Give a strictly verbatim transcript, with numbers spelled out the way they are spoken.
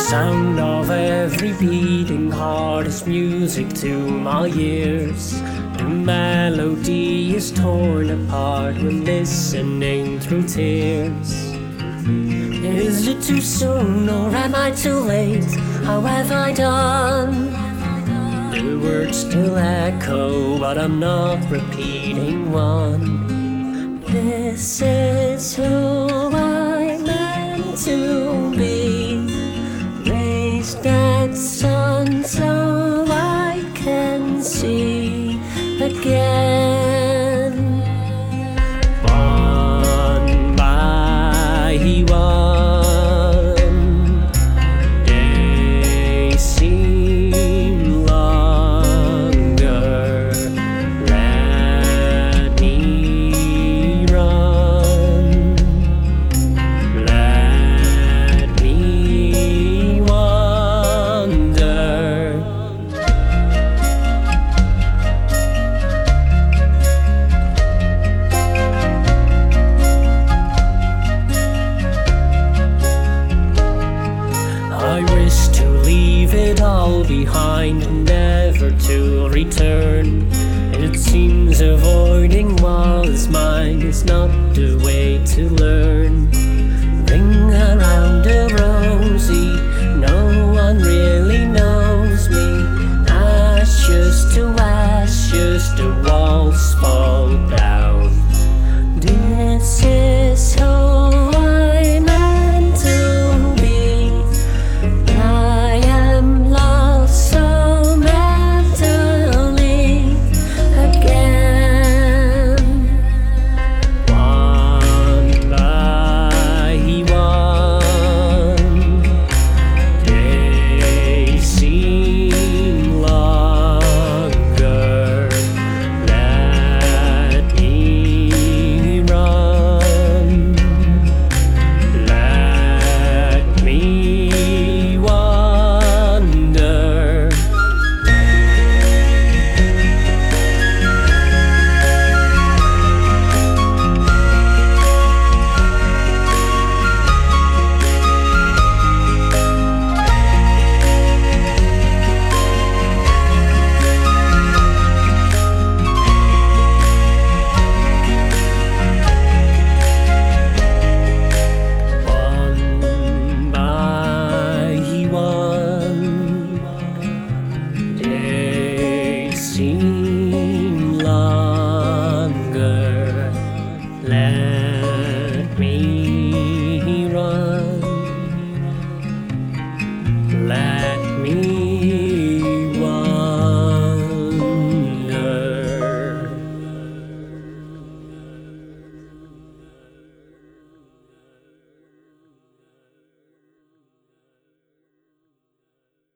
sound of every beating heart is music to my ears. The melody is torn apart when listening through tears. Is it too soon or am I too late? How have I done? The words still echo, but I'm not repeating one. This is who I meant to be, raised that sun so I can see again. One by one, days seem longer. Let me run, let me wonder. I wish to leave it all behind, never to return. It seems avoiding what is mine is not the way to learn. Ring around the